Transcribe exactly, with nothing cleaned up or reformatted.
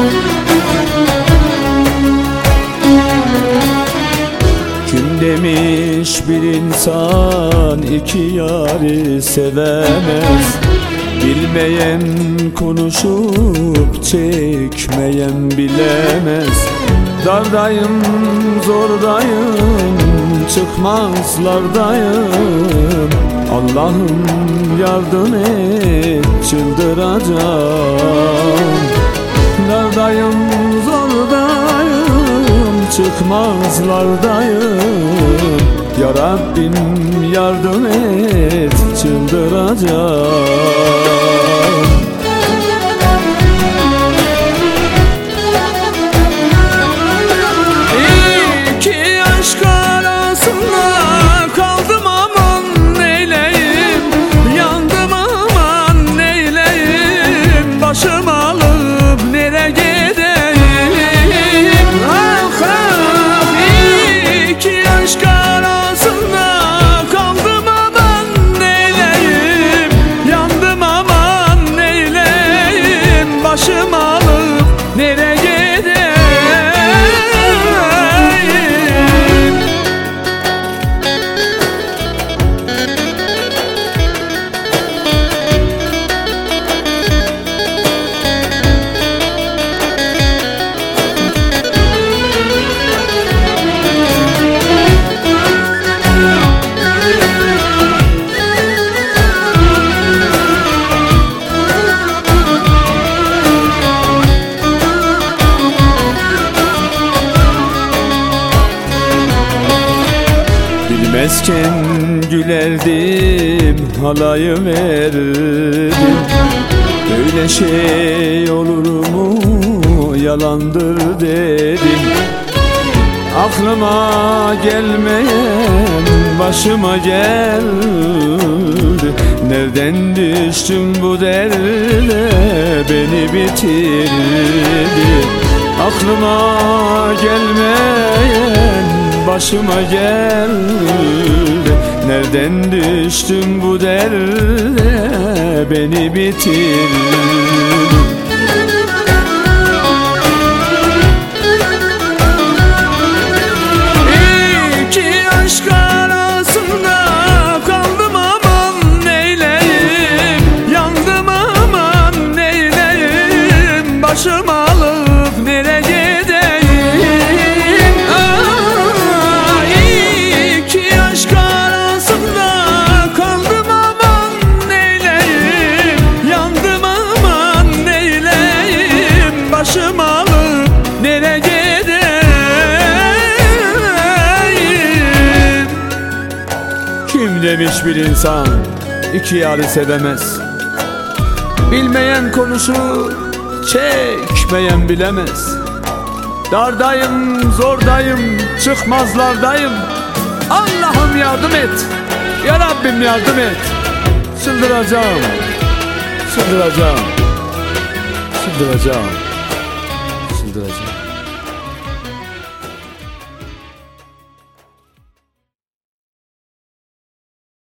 Kim demiş bir insan iki yâri sevemez? Bilmeyen konuşup çekmeyen bilemez. Dardayım, zordayım, çıkmazlardayım. Allah'ım yardım et, çıldıracağım. Dardayım, zordayım, çıkmazlardayım. Ya Rabbim yardım et, çıldıracağım. İki aşk arasında kaldım, aman neyleyim. Yandım, aman neyleyim. Başım alıp nereye gideyim? Ah ah, iki aşk arasında kaldım, aman neyleyim. Yandım, aman neyleyim. Başım alıp nereye gideyim? Bilmezken gülerdim, halayı verdim. Böyle şey olur mu, yalandır dedim. Aklıma gelmeyen başıma geldi. Nereden düştüm bu derde, beni bitirdi. Aklıma gelmeyen başıma geldi. Nereden düştüm bu derde, beni bitirdi. İki aşk arasında kaldım, aman neyleyim. Yandım, aman neyleyim. Başım alıp nereye gideyim? Başım alıp nereye gideyim? Kim demiş bir insan iki yâri sevemez? Bilmeyen konuşur, çekmeyen bilemez. Dardayım, zordayım, çıkmazlardayım. Allah'ım yardım et, ya Rabbim yardım et. Çıldıracağım, çıldıracağım, çıldıracağım. Çıldıracağım.